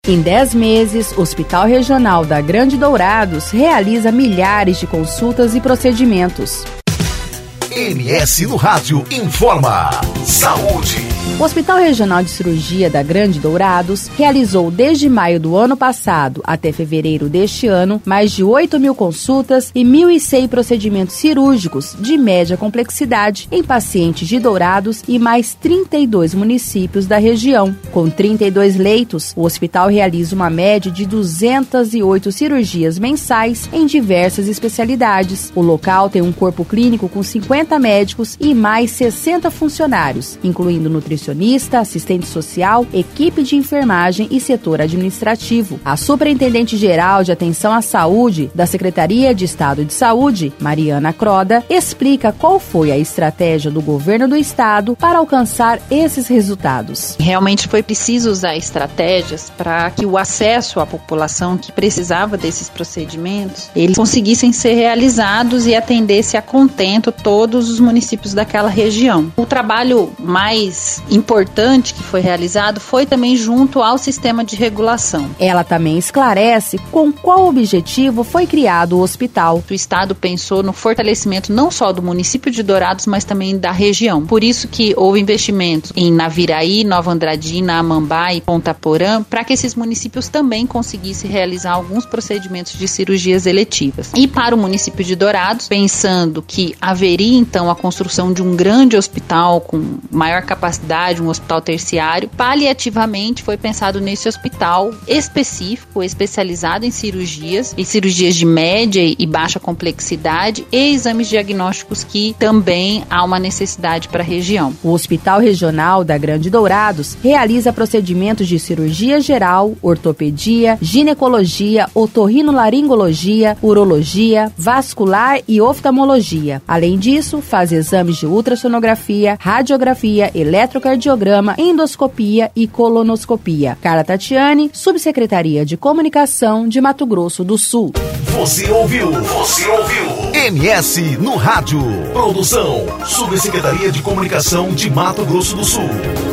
Em 10 meses, o Hospital Regional da Grande Dourados realiza milhares de consultas e procedimentos. MS no Rádio informa. Saúde. O Hospital Regional de Cirurgia da Grande Dourados realizou desde maio do ano passado até fevereiro deste ano mais de 8.000 consultas e 1.100 procedimentos cirúrgicos de média complexidade em pacientes de Dourados e mais 32 municípios da região. Com 32 leitos, o hospital realiza uma média de 208 cirurgias mensais em diversas especialidades. O local tem um corpo clínico com 50 médicos e mais 60 funcionários, incluindo nutricionista, assistente social, equipe de enfermagem e setor administrativo. A superintendente-geral de atenção à saúde da Secretaria de Estado de Saúde, Mariana Croda, explica qual foi a estratégia do governo do estado para alcançar esses resultados. Realmente foi preciso usar estratégias para que o acesso à população que precisava desses procedimentos, eles conseguissem ser realizados e atendesse a contento todos os municípios daquela região. O trabalho mais importante que foi realizado foi também junto ao sistema de regulação. Ela também esclarece com qual objetivo foi criado o hospital. O estado pensou no fortalecimento não só do município de Dourados, mas também da região. Por isso que houve investimentos em Naviraí, Nova Andradina, Amambá e Ponta Porã, para que esses municípios também conseguissem realizar alguns procedimentos de cirurgias eletivas. E para o município de Dourados, pensando que haveria então a construção de um grande hospital com maior capacidade, um hospital terciário, paliativamente foi pensado nesse hospital específico, especializado em cirurgias de média e baixa complexidade e exames diagnósticos que também há uma necessidade para a região. O Hospital Regional da Grande Dourados realiza procedimentos de cirurgia geral, ortopedia, ginecologia, otorrinolaringologia, urologia, vascular e oftalmologia. Além disso, faz exames de ultrassonografia, radiografia, eletrocardiograma, endoscopia e colonoscopia. Carla Tatiane, Subsecretaria de Comunicação de Mato Grosso do Sul. Você ouviu MS no Rádio. Produção, Subsecretaria de Comunicação de Mato Grosso do Sul.